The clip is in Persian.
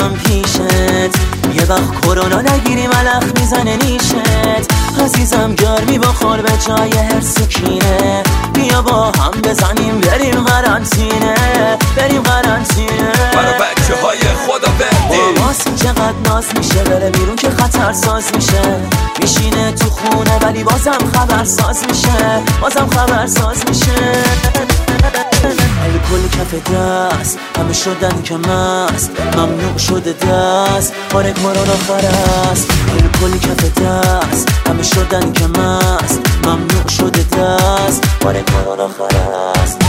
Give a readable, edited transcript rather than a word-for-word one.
بیام پیشت، یه وقت کرونا نگیری ملخ میزنه نیشت. عزیزم گرمی بخور به جای هر سکینه، بیا با هم بزنیم بریم قرنطینه، بریم قرنطینه. برا بچه های خدا بردی ماسک چقدر ناز میشه، بره بیرون که خطر ساز میشه. میشینه تو خونه ولی بازم خبر ساز میشه، بازم خبر ساز میشه. الکل کف دست همه شدن که مست، ممنوع شده دست بار کرونا خرست. الکل کف دست همه شدن که مست، ممنوع شده دست بار کرونا خرست.